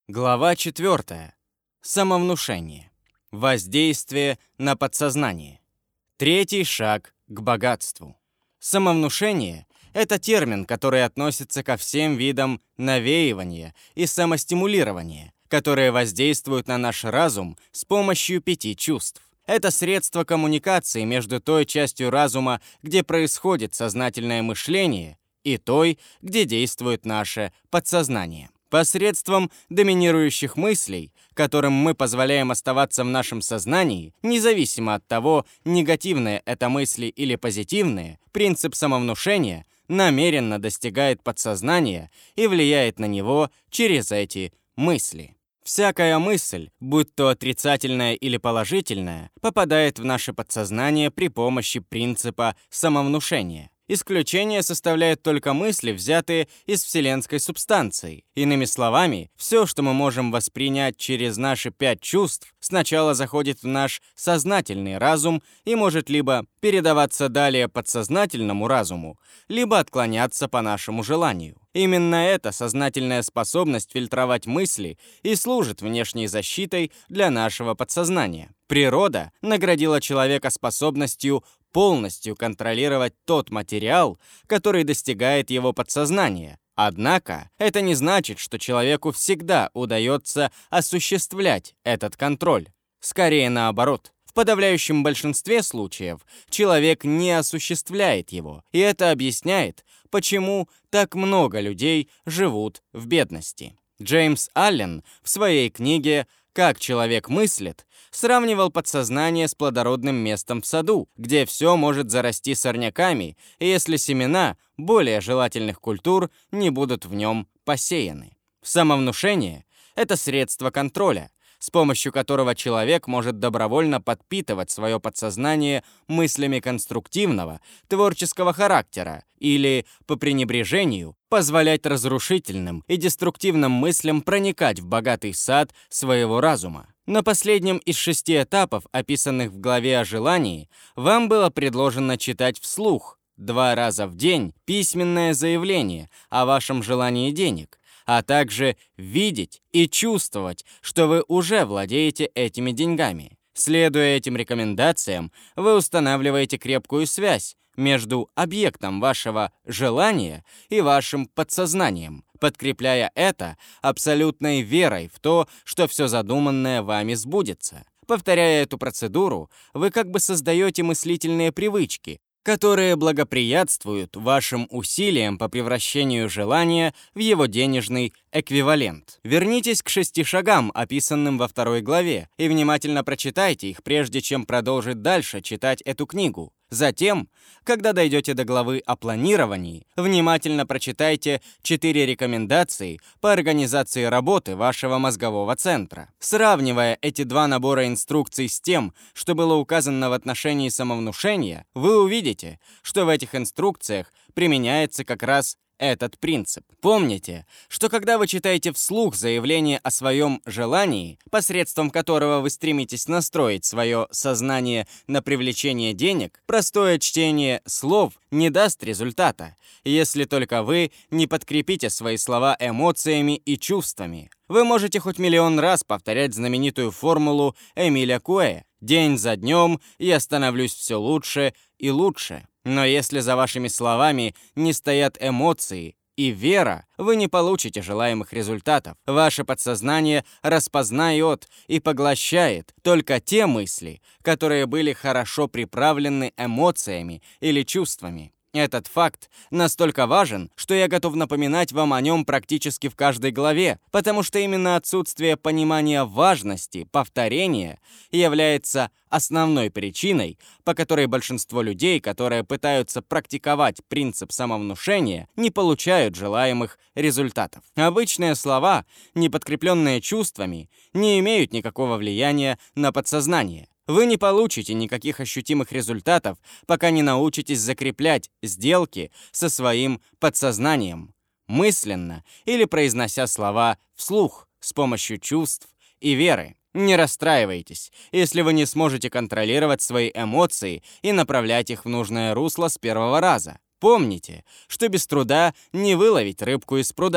Глава 4. Самовнушение. Воздействие на подсознание. Третий шаг к богатству. Самовнушение – это термин, который относится ко всем видам навеивания и самостимулирования, которые воздействуют на наш разум с помощью 5 чувств. Это средство коммуникации между той частью разума, где происходит сознательное мышление, и той, где действует наше подсознание. Посредством доминирующих мыслей, которым мы позволяем оставаться в нашем сознании, независимо от того, негативные это мысли или позитивные, принцип самовнушения намеренно достигает подсознания и влияет на него через эти мысли. Всякая мысль, будь то отрицательная или положительная, попадает в наше подсознание при помощи принципа самовнушения. Исключение составляют только мысли, взятые из вселенской субстанции. Иными словами, все, что мы можем воспринять через наши 5 чувств, сначала заходит в наш сознательный разум и может либо передаваться далее подсознательному разуму, либо отклоняться по нашему желанию. Именно эта сознательная способность фильтровать мысли и служит внешней защитой для нашего подсознания. Природа наградила человека способностью полностью контролировать тот материал, который достигает его подсознания. Однако, это не значит, что человеку всегда удается осуществлять этот контроль. Скорее наоборот. В подавляющем большинстве случаев человек не осуществляет его, и это объясняет, почему так много людей живут в бедности. Джеймс Аллен в своей книге «Как человек мыслит» сравнивал подсознание с плодородным местом в саду, где все может зарасти сорняками, если семена более желательных культур не будут в нем посеяны. Самовнушение – это средство контроля, с помощью которого человек может добровольно подпитывать свое подсознание мыслями конструктивного, творческого характера или, по пренебрежению, позволять разрушительным и деструктивным мыслям проникать в богатый сад своего разума. На последнем из 6 этапов, описанных в главе о желании, вам было предложено читать вслух 2 раза в день письменное заявление о вашем желании денег, а также видеть и чувствовать, что вы уже владеете этими деньгами. Следуя этим рекомендациям, вы устанавливаете крепкую связь между объектом вашего желания и вашим подсознанием, подкрепляя это абсолютной верой в то, что все задуманное вами сбудется. Повторяя эту процедуру, вы как бы создаете мыслительные привычки, которые благоприятствуют вашим усилиям по превращению желания в его денежный эквивалент. Вернитесь к 6 шагам, описанным во 2 главе, и внимательно прочитайте их, прежде чем продолжить дальше читать эту книгу. Затем, когда дойдете до главы о планировании, внимательно прочитайте 4 рекомендации по организации работы вашего мозгового центра. Сравнивая эти 2 набора инструкций с тем, что было указано в отношении самовнушения, вы увидите, что в этих инструкциях применяется как раз этот принцип. Помните, что когда вы читаете вслух заявление о своем желании, посредством которого вы стремитесь настроить свое сознание на привлечение денег, простое чтение слов не даст результата, если только вы не подкрепите свои слова эмоциями и чувствами. Вы можете хоть миллион раз повторять знаменитую формулу Эмиля Куэ: «День за днем я становлюсь все лучше и лучше». Но если за вашими словами не стоят эмоции и вера, вы не получите желаемых результатов. Ваше подсознание распознает и поглощает только те мысли, которые были хорошо приправлены эмоциями или чувствами. Этот факт настолько важен, что я готов напоминать вам о нем практически в каждой главе, потому что именно отсутствие понимания важности повторения является основной причиной, по которой большинство людей, которые пытаются практиковать принцип самовнушения, не получают желаемых результатов. Обычные слова, не подкрепленные чувствами, не имеют никакого влияния на подсознание. Вы не получите никаких ощутимых результатов, пока не научитесь закреплять сделки со своим подсознанием, мысленно или произнося слова вслух с помощью чувств и веры. Не расстраивайтесь, если вы не сможете контролировать свои эмоции и направлять их в нужное русло с первого раза. Помните, что без труда не выловить рыбку из пруда.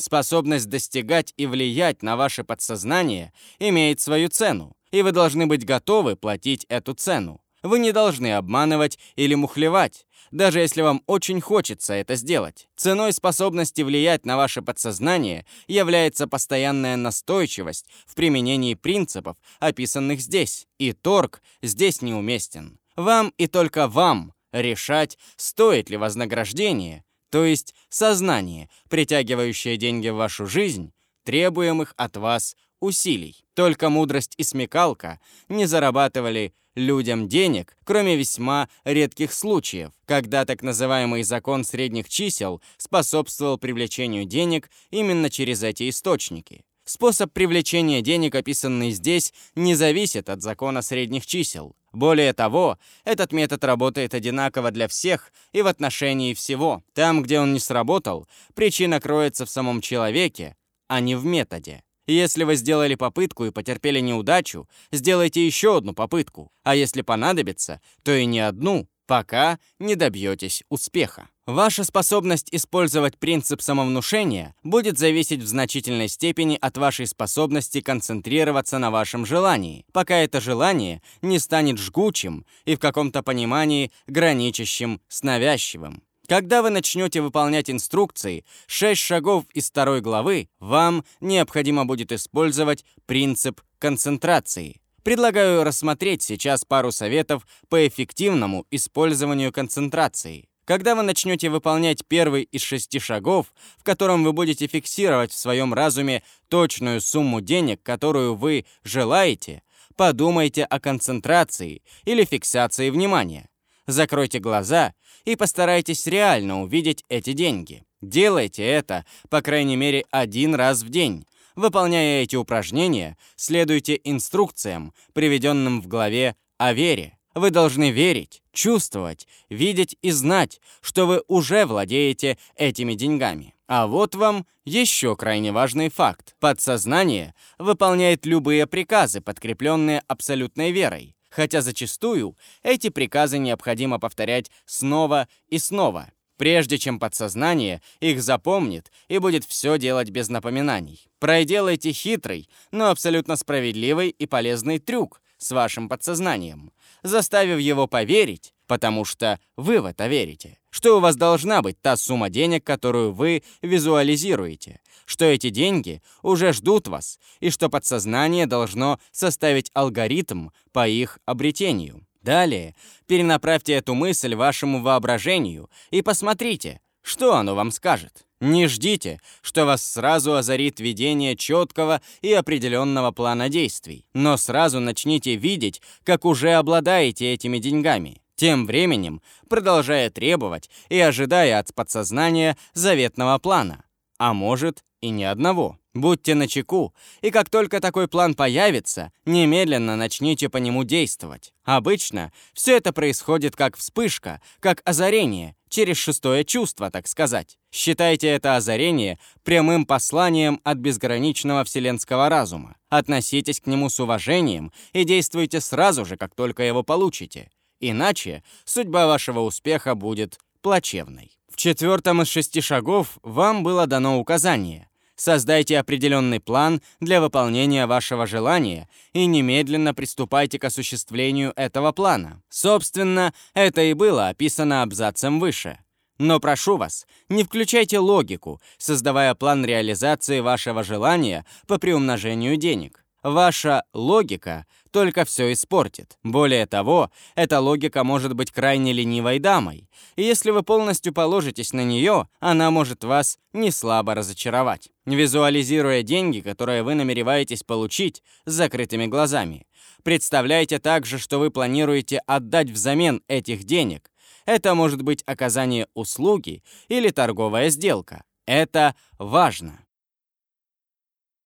Способность достигать и влиять на ваше подсознание имеет свою цену, и вы должны быть готовы платить эту цену. Вы не должны обманывать или мухлевать, даже если вам очень хочется это сделать. Ценой способности влиять на ваше подсознание является постоянная настойчивость в применении принципов, описанных здесь, и торг здесь неуместен. Вам и только вам решать, стоит ли вознаграждение, то есть сознание, притягивающее деньги в вашу жизнь, требуемых от вас усилий. Только мудрость и смекалка не зарабатывали людям денег, кроме весьма редких случаев, когда так называемый закон средних чисел способствовал привлечению денег именно через эти источники. Способ привлечения денег, описанный здесь, не зависит от закона средних чисел. Более того, этот метод работает одинаково для всех и в отношении всего. Там, где он не сработал, причина кроется в самом человеке, а не в методе. Если вы сделали попытку и потерпели неудачу, сделайте еще одну попытку, а если понадобится, то и не одну, пока не добьетесь успеха. Ваша способность использовать принцип самовнушения будет зависеть в значительной степени от вашей способности концентрироваться на вашем желании, пока это желание не станет жгучим и в каком-то понимании граничащим с навязчивым. Когда вы начнете выполнять инструкции, 6 шагов из 2 главы, вам необходимо будет использовать принцип концентрации. Предлагаю рассмотреть сейчас пару советов по эффективному использованию концентрации. Когда вы начнете выполнять первый из 6 шагов, в котором вы будете фиксировать в своем разуме точную сумму денег, которую вы желаете, подумайте о концентрации или фиксации внимания. Закройте глаза и постарайтесь реально увидеть эти деньги. Делайте это, по крайней мере, 1 раз в день. Выполняя эти упражнения, следуйте инструкциям, приведенным в главе о вере. Вы должны верить, чувствовать, видеть и знать, что вы уже владеете этими деньгами. А вот вам еще крайне важный факт. Подсознание выполняет любые приказы, подкрепленные абсолютной верой. Хотя зачастую эти приказы необходимо повторять снова и снова, прежде чем подсознание их запомнит и будет все делать без напоминаний. Проделайте хитрый, но абсолютно справедливый и полезный трюк с вашим подсознанием, заставив его поверить, потому что вы в это верите, что у вас должна быть та сумма денег, которую вы визуализируете, что эти деньги уже ждут вас, и что подсознание должно составить алгоритм по их обретению. Далее перенаправьте эту мысль вашему воображению и посмотрите, что оно вам скажет. Не ждите, что вас сразу озарит видение четкого и определенного плана действий, но сразу начните видеть, как уже обладаете этими деньгами, тем временем продолжая требовать и ожидая от подсознания заветного плана, а может и ни одного. Будьте начеку, и как только такой план появится, немедленно начните по нему действовать. Обычно все это происходит как вспышка, как озарение, через 6-е чувство, так сказать. Считайте это озарение прямым посланием от безграничного вселенского разума. Относитесь к нему с уважением и действуйте сразу же, как только его получите. Иначе судьба вашего успеха будет плачевной. В 4-м из 6 шагов вам было дано указание: создайте определенный план для выполнения вашего желания и немедленно приступайте к осуществлению этого плана. Собственно, это и было описано абзацем выше. Но прошу вас, не включайте логику, создавая план реализации вашего желания по приумножению денег. Ваша логика только все испортит. Более того, эта логика может быть крайне ленивой дамой, и если вы полностью положитесь на нее, она может вас неслабо разочаровать. Визуализируя деньги, которые вы намереваетесь получить с закрытыми глазами, представляйте также, что вы планируете отдать взамен этих денег. Это может быть оказание услуги или торговая сделка. Это важно.